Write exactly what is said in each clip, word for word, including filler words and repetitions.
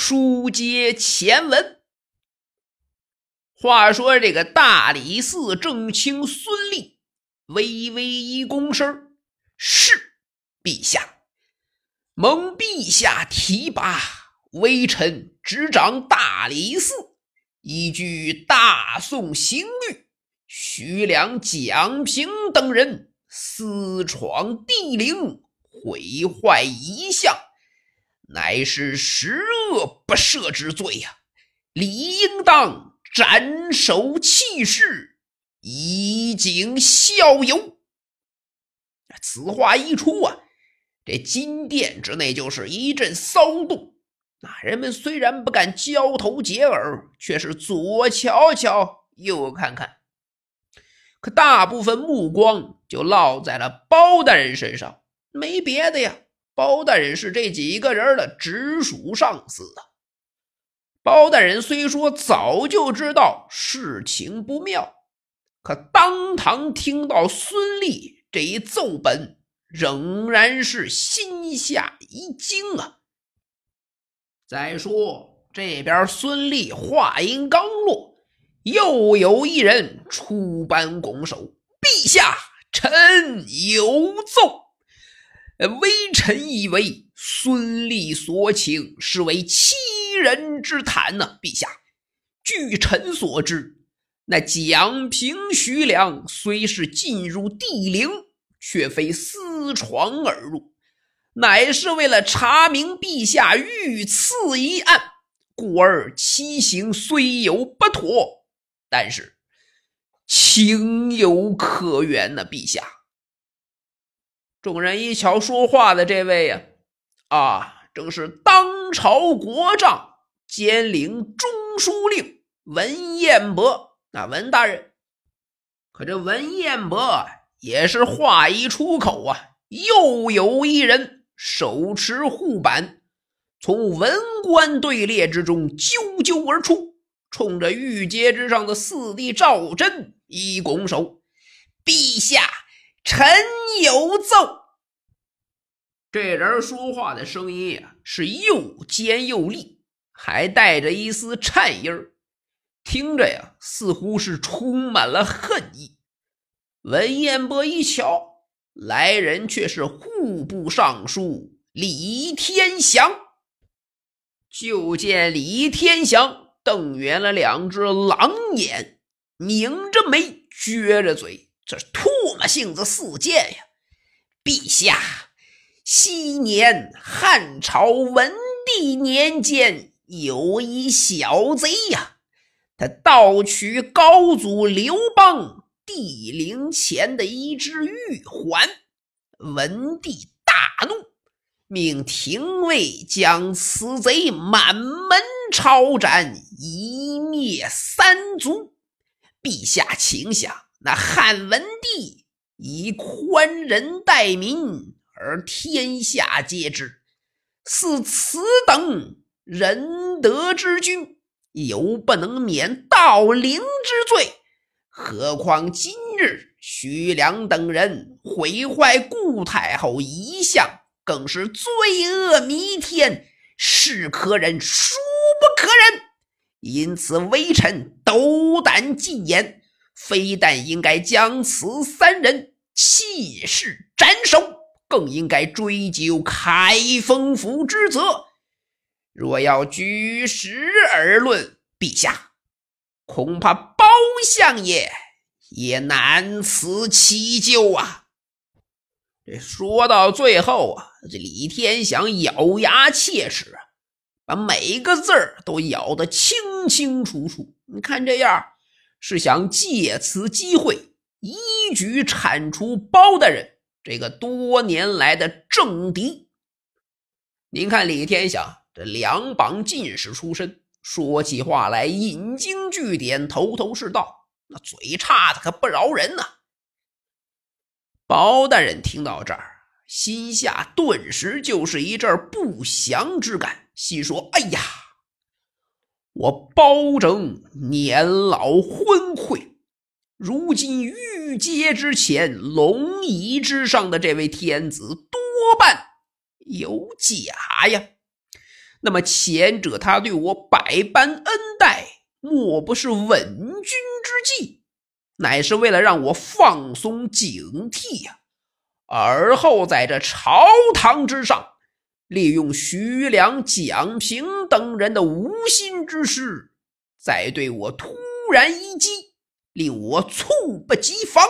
书接前文。话说这个大理寺正卿孙立微微一躬身，是陛下。蒙陛下提拔，微臣执掌大理寺，依据大宋刑律，徐良、蒋平等人私闯帝陵，毁坏遗像，乃是十恶不赦之罪呀、啊，理应当斩首弃市，以儆效尤。此话一出啊，这金殿之内就是一阵骚动。那人们虽然不敢交头接耳，却是左瞧瞧右看看，可大部分目光就落在了包大人身上。没别的呀，包大人是这几个人的直属上司啊。包大人虽说早就知道事情不妙，可当堂听到孙立这一奏本，仍然是心下一惊啊。再说这边孙立话音刚落，又有一人出班拱手：陛下，臣有奏。微臣以为孙立所请是为欺人之谈呢、啊、陛下。据臣所知，那蒋平、徐良虽是进入帝陵，却非私闯而入，乃是为了查明陛下遇刺一案，故而其行虽有不妥，但是情有可原呢、啊、陛下。众人一瞧说话的这位呀、啊，啊，正是当朝国丈兼领中书令文彦博，那文大人。可这文彦博也是话一出口啊，又有一人手持护板，从文官队列之中啾啾而出，冲着御阶之上的四弟赵祯一拱手：陛下，臣有奏。这人说话的声音啊，是又尖又利，还带着一丝颤音儿，听着呀，似乎是充满了恨意。文彦博一瞧，来人却是户部尚书李天祥。就见李天祥瞪圆了两只狼眼，拧着眉，撅着嘴，这唾沫性子四溅呀！陛下，昔年汉朝文帝年间，有一小贼呀，他盗取高祖刘邦帝陵前的一只玉环，文帝大怒，命廷尉将此贼满门抄斩，以灭三族。陛下请想，那汉文帝以宽仁待民，而天下皆知，似此等仁德之君，犹不能免盗陵之罪，何况今日徐良等人毁坏顾太后遗像，更是罪恶弥天，是可忍孰不可忍。因此微臣斗胆进言，非但应该将此三人弃市斩首，更应该追究开封府之责。若要据实而论，陛下，恐怕包相爷也难辞其咎啊。这说到最后啊，这李天祥咬牙切齿啊，把每个字儿都咬得清清楚楚。你看这样，是想借此机会一举铲除包大人这个多年来的政敌。您看李天祥这两榜进士出身，说起话来引经据典，头头是道，那嘴叉的可不饶人呐、啊。包大人听到这儿，心下顿时就是一阵不祥之感，心说：哎呀，我包拯年老昏聩，如今御阶之前龙椅之上的这位天子多半有假呀。 那么前者他对我百般恩待，莫不是稳军之计，乃是为了让我放松警惕呀、啊。而后在这朝堂之上，利用徐良、蒋平等人的无心之失，再对我突然一击，令我猝不及防。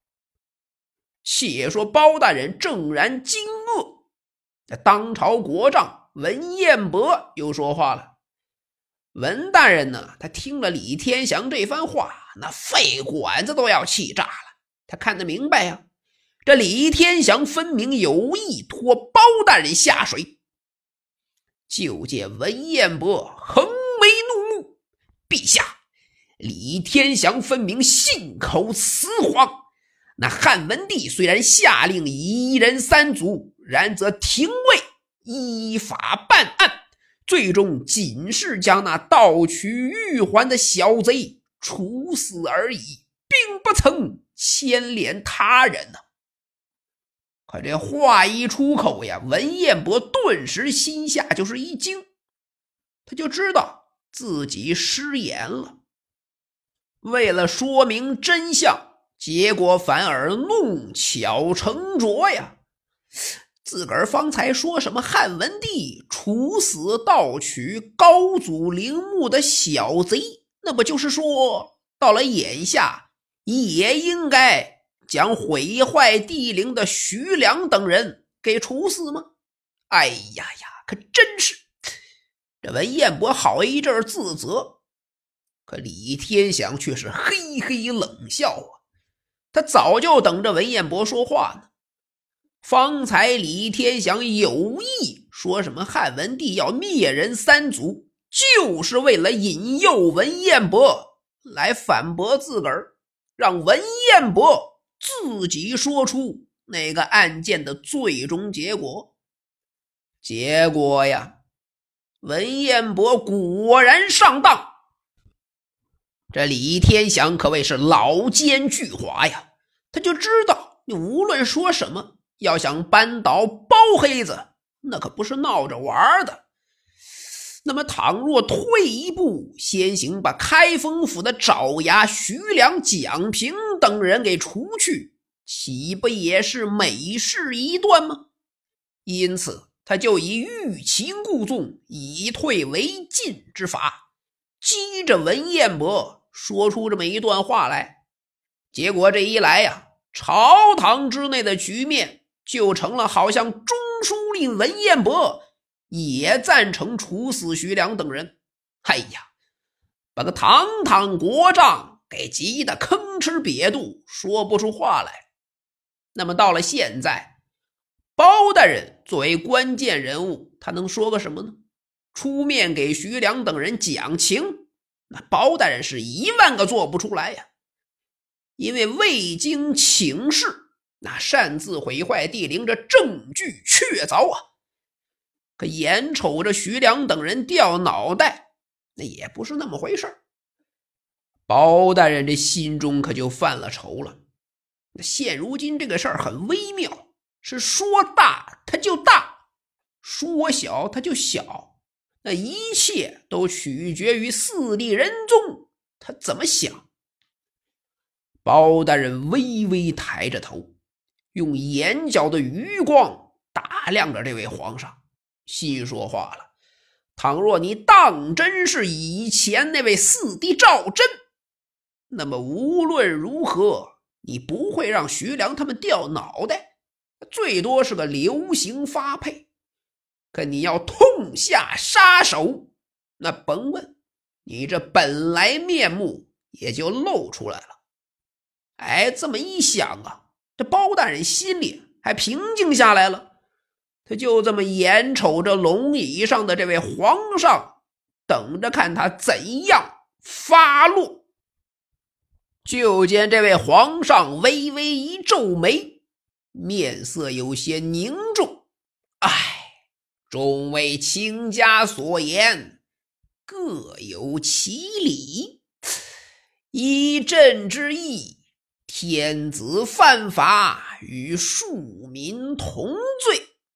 且说包大人正然惊愕，当朝国丈文彦博又说话了。文大人呢，他听了李天祥这番话，那肺管子都要气炸了。他看得明白呀、啊，这李天祥分明有意拖包大人下水。就见文彦博横眉怒目，陛下，李天祥分明信口雌黄。那汉文帝虽然下令一人三族，然则廷尉依法办案，最终仅是将那盗取玉环的小贼处死而已，并不曾牵连他人呢、啊。可这话一出口呀，文彦博顿时心下就是一惊，他就知道自己失言了。为了说明真相，结果反而弄巧成拙呀。自个儿方才说什么汉文帝处死盗取高祖陵墓的小贼，那不就是说到了眼下也应该将毁坏帝陵的徐良等人给处死吗？哎呀呀，可真是！这文彦博好一阵自责，可李天祥却是嘿嘿冷笑啊。他早就等着文彦博说话呢。方才李天祥有意说什么汉文帝要灭人三族，就是为了引诱文彦博来反驳自个儿，让文彦博自己说出那个案件的最终结果。结果呀，文彦博果然上当。这李天祥可谓是老奸巨猾呀，他就知道你无论说什么，要想扳倒包黑子，那可不是闹着玩的。那么倘若退一步，先行把开封府的爪牙徐良、蒋平等人给除去，岂不也是美事一段吗？因此他就以欲擒故纵，以退为进之法，激着文彦博说出这么一段话来。结果这一来呀，朝堂之内的局面就成了好像中书令文彦博也赞成处死徐良等人。哎呀，把个堂堂国丈给急得吭哧瘪肚，说不出话来。那么到了现在，包大人作为关键人物，他能说个什么呢？出面给徐良等人讲情，那包大人是一万个做不出来呀。因为未经请示，那擅自毁坏帝陵这证据确凿啊。可眼瞅着徐良等人掉脑袋，那也不是那么回事。包大人这心中可就犯了愁了。那现如今这个事儿很微妙，是说大它就大，说小它就小，那一切都取决于四帝仁宗他怎么想。包大人微微抬着头，用眼角的余光打量着这位皇上，心说话了：倘若你当真是以前那位四帝赵祯，那么无论如何你不会让徐良他们掉脑袋，最多是个流刑发配。可你要痛下杀手，那甭问，你这本来面目也就露出来了。哎，这么一想啊，这包大人心里还平静下来了。他就这么眼瞅着龙椅上的这位皇上，等着看他怎样发落。就见这位皇上微微一皱眉，面色有些凝重。唉，众位卿家所言各有其理，依朕之意，天子犯法与庶民同罪，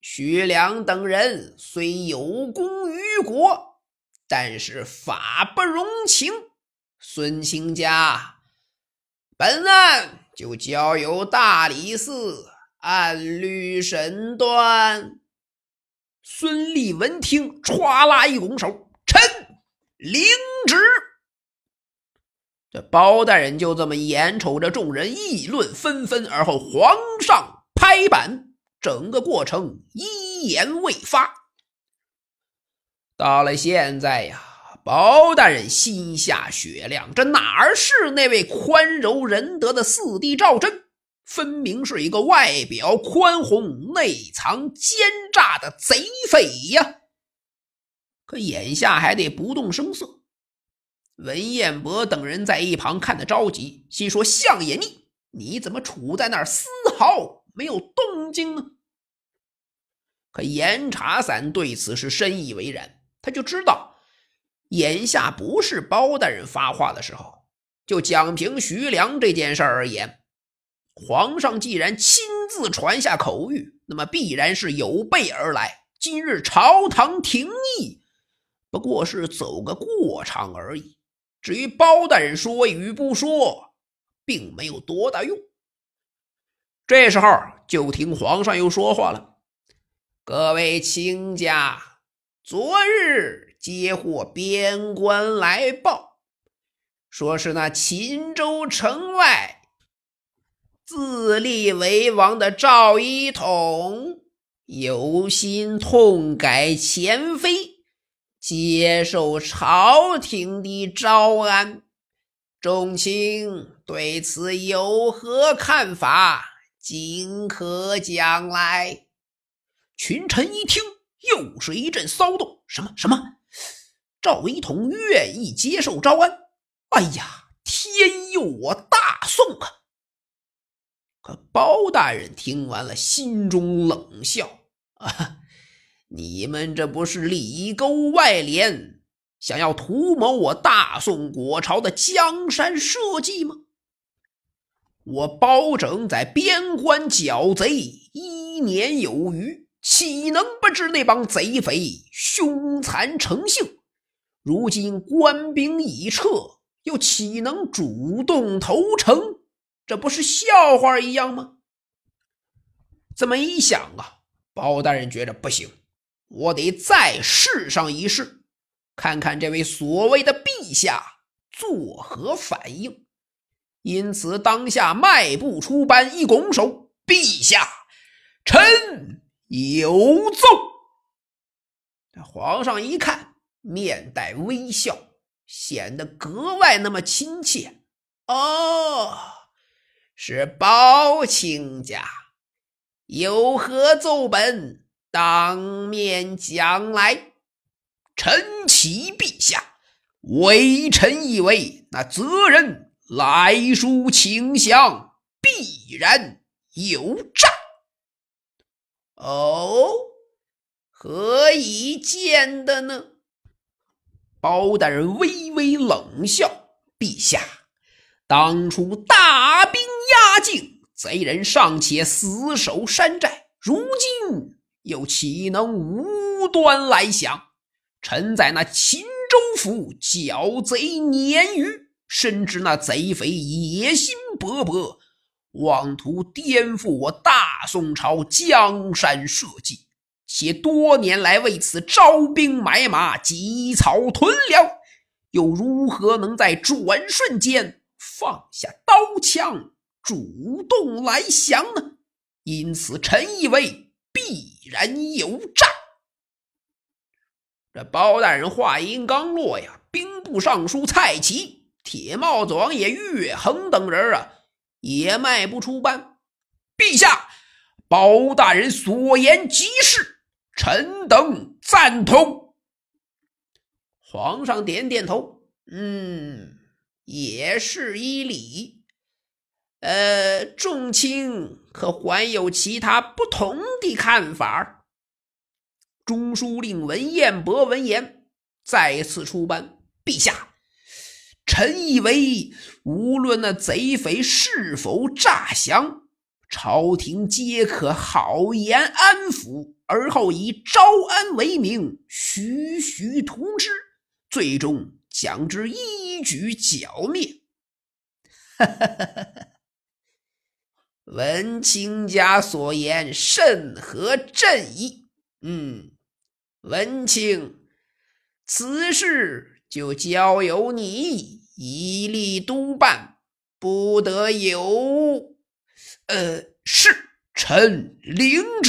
徐良等人虽有功于国，但是法不容情。孙卿家，本案就交由大理寺按律审断。”孙立闻听，歘啦一拱手：“臣领旨。”这包大人就这么眼瞅着众人议论纷纷，而后皇上拍板，整个过程一言未发。到了现在呀，包大人心下雪亮，这哪儿是那位宽柔仁德的四弟赵祯，分明是一个外表宽宏内藏奸诈的贼匪呀！可眼下还得不动声色。文彦博等人在一旁看得着急，心说：“相爷你你怎么处在那儿丝毫没有动静呢？”可严查散对此是深以为然，他就知道眼下不是包大人发话的时候。就讲凭徐良这件事而言，皇上既然亲自传下口谕，那么必然是有备而来。今日朝堂廷议不过是走个过场而已，至于包大人说与不说，并没有多大用。这时候就听皇上又说话了：“各位卿家，昨日接获边关来报，说是那秦州城外自立为王的赵一统有心痛改前非，接受朝廷的招安。众卿对此有何看法？尽可讲来。”群臣一听，又是一阵骚动。什么什么？赵一统愿意接受招安？哎呀，天佑我大宋啊！可包大人听完了，心中冷笑：“啊，你们这不是里勾外连，想要图谋我大宋国朝的江山社稷吗？我包拯在边关剿贼一年有余，岂能不知那帮贼匪凶残成性？如今官兵已撤，又岂能主动投诚？这不是笑话一样吗？”这么一想啊，包大人觉得不行，我得再试上一试，看看这位所谓的陛下作何反应。因此当下迈步出班，一拱手：“陛下，臣有奏。”皇上一看，面带微笑，显得格外那么亲切。“哦，是包卿家，有何奏本？当面讲来。”“臣启陛下，微臣以为那责人来书请降，必然有诈。”“哦，何以见的呢？”包大人微微冷笑：“陛下，当初大兵压境，贼人尚且死守山寨，如今又岂能无端来降？臣在那秦州府剿贼年余，深知那贼匪野心勃勃，妄图颠覆我大宋朝江山社稷，且多年来为此招兵买马，积草屯粮，又如何能在转瞬间放下刀枪，主动来降呢？因此臣以为必然有诈。”这包大人话音刚落呀，兵部尚书蔡奇、铁帽子王爷岳衡等人啊，也迈不出班。“陛下，包大人所言极是，臣等赞同。”皇上点点头：“嗯，也是一理。呃，众卿可还有其他不同的看法？”中书令文彦博闻言再次出班：“陛下，臣以为无论那贼匪是否诈降， 朝廷皆可好言安抚，而后以招安为名，徐徐图之，最终将之一举剿灭。文卿家所言甚合朕意。嗯，文卿，此事就交由你一力督办，不得有……呃，是，臣领旨。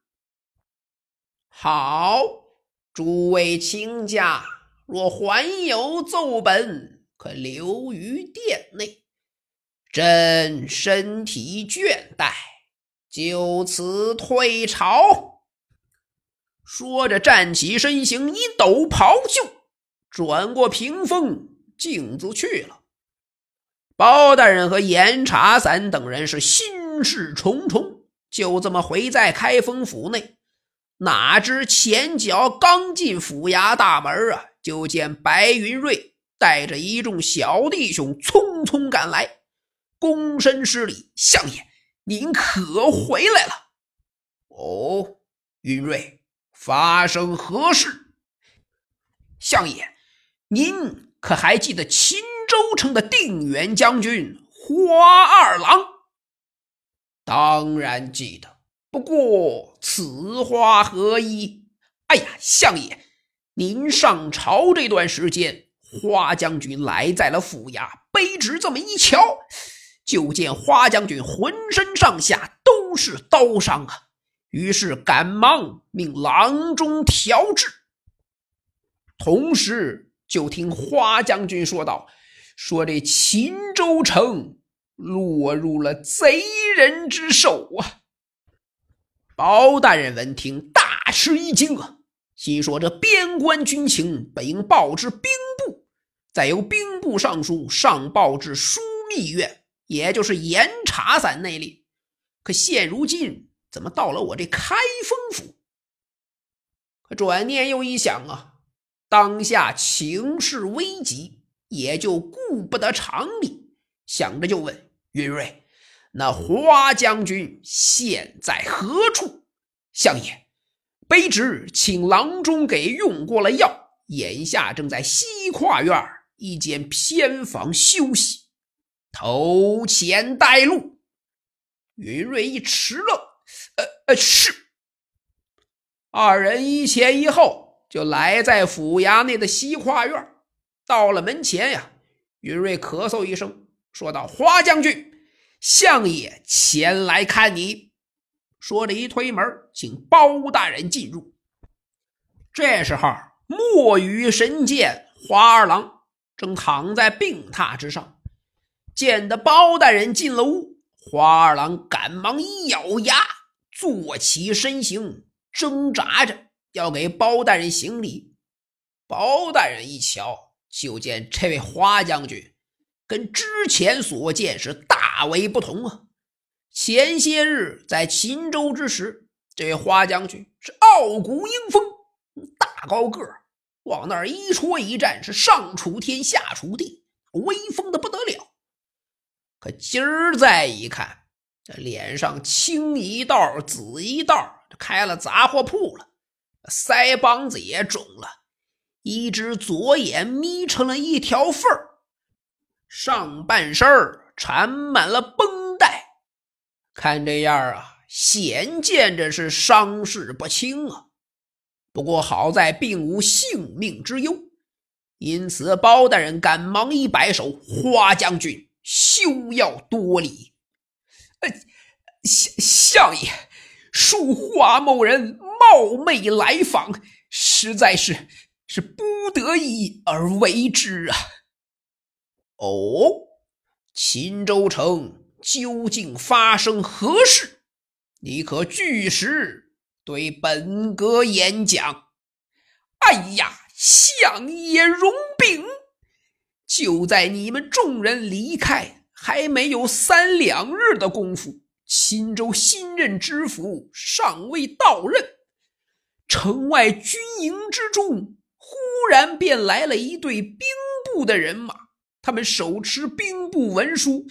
好，诸位卿家，若还有奏本，可留于殿内。朕身体倦怠，就此退朝。说着站起身形，一抖袍袖，转过屏风镜子去了。包大人和严查散等人是心事重重，就这么回在开封府内。哪知前脚刚进府衙大门啊，就见白云瑞带着一众小弟兄匆匆赶来，躬身施礼：“相爷，您可回来了。”“哦，云瑞，发生何事？”“相爷，您可还记得秦州城的定远将军花二郎？”“当然记得，不过此花何意？”“哎呀，相爷，您上朝这段时间，花将军来在了府衙，卑职这么一瞧，就见花将军浑身上下都是刀伤啊，于是赶忙命郎中调治。同时就听花将军说道，说这秦州城落入了贼人之手啊。”包大人闻听大吃一惊啊，心说这边关军情本应报至兵部，再由兵部尚书上报至枢密院，也就是严查散那里，可现如今怎么到了我这开封府？可转念又一想啊，当下情势危急，也就顾不得常理，想着就问云瑞：“那花将军现在何处？”“相爷，卑职请郎中给用过了药，眼下正在西跨院一间偏房休息，头前带路。”云瑞一迟愣，呃呃是。二人一前一后就来在府衙内的西跨院。到了门前呀，云瑞咳嗽一声，说道：“花将军，相爷前来看你。”说着一推门，请包大人进入。这时候墨雨神剑花二郎正躺在病榻之上，见得包大人进了屋，花二郎赶忙一咬牙，坐起身形，挣扎着要给包大人行礼。包大人一瞧，就见这位花将军跟之前所见是大为不同啊。前些日在秦州之时，这位花将军是傲骨英风，大高个儿，往那儿一戳一站，是上楚天下楚地，威风的不得了。可今儿再一看，这脸上青一道紫一道，开了杂货铺了，腮帮子也肿了，一只左眼眯成了一条缝儿，上半身缠满了绷带，看这样啊，显见着是伤势不轻啊。不过好在并无性命之忧，因此包大人赶忙一摆手：“花将军休要多礼。”“呃，相相爷，恕花某人冒昧来访，实在是是不得已而为之啊。”“哦，秦州城究竟发生何事？你可据实对本阁演讲。”“哎呀，相爷容禀，就在你们众人离开还没有三两日的功夫，秦州新任知府尚未到任，城外军营之中忽然便来了一队兵部的人马，他们手持兵部文书，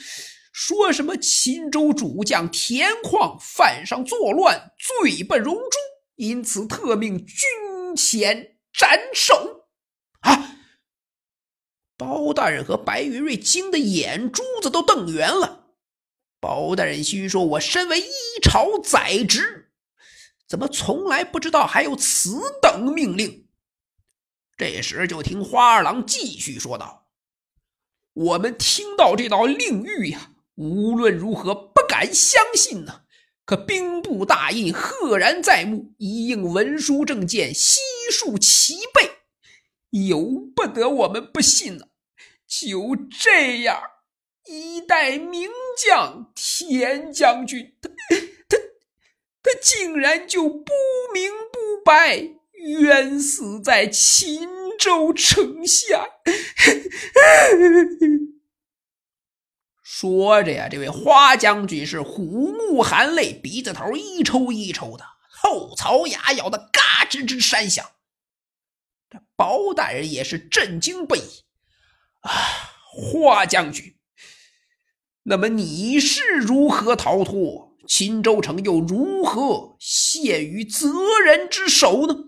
说什么秦州主将田况犯上作乱，罪不容诛，因此特命军前斩首。啊！包大人和白云瑞惊得眼珠子都瞪圆了。包大人心说，我身为一朝宰执，怎么从来不知道还有此等命令？这时就听花二郎继续说道，我们听到这道令谕呀，无论如何不敢相信呢、啊。可兵部大印赫然在目，一应文书证件悉数齐备，由不得我们不信呢、啊。就这样，一代名将田将军，他他他竟然就不明不白冤死在秦州城下。说着呀，这位花将军是虎目含泪，鼻子头一抽一抽的，后槽牙咬得嘎吱吱山响。这包大人也是震惊不已。啊，花将军，那么你是如何逃脱？秦州城又如何陷于责人之手呢？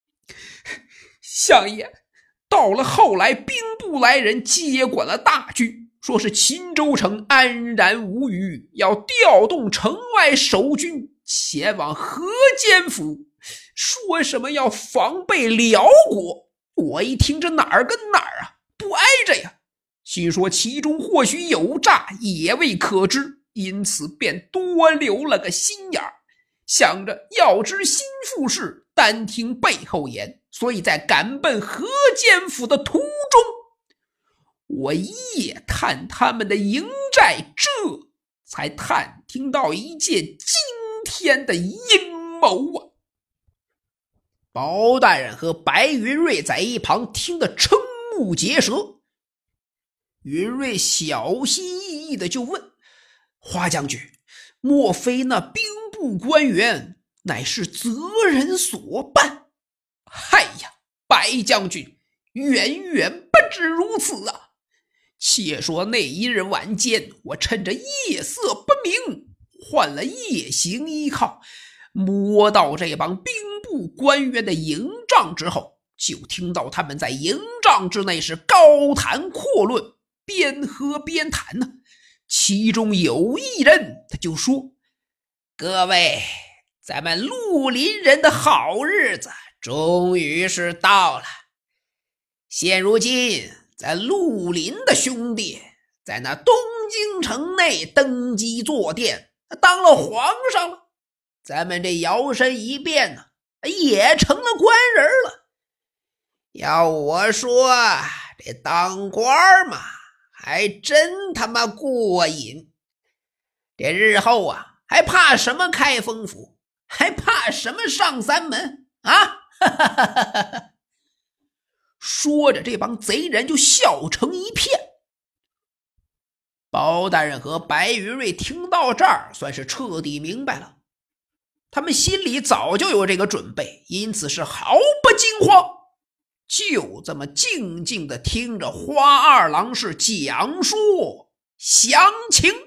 相爷，到了后来，兵部来人接管了大军，说是秦州城安然无虞，要调动城外守军前往河间府，说什么要防备辽国。我一听这哪儿跟哪儿啊，不挨着呀，心说其中或许有诈，也未可知，因此便多留了个心眼儿，想着要知心腹事，单听背后言，所以在赶奔河间府的途中，我夜探他们的营寨，这才探听到一件惊天的阴谋啊！包大人和白云瑞在一旁听得瞠目结舌。云瑞小心翼翼的就问，花将军，莫非那兵部官员乃是责人所办？嗨呀，白将军，远远不止如此啊！且说那一日晚间，我趁着夜色不明，换了夜行依靠，摸到这帮兵部官员的营帐之后，就听到他们在营帐之内是高谈阔论，边喝边谈呢。其中有一人他就说，各位，咱们绿林人的好日子终于是到了。现如今咱绿林的兄弟在那东京城内登基坐殿，当了皇上了，咱们这摇身一变呢，也成了官人了。要我说，这当官嘛，还真他妈过瘾。这日后啊，还怕什么开封府，还怕什么上三门啊？说着，这帮贼人就笑成一片。包大人和白云瑞听到这儿，算是彻底明白了，他们心里早就有这个准备，因此是毫不惊慌，就这么静静地听着花二郎是讲述详情。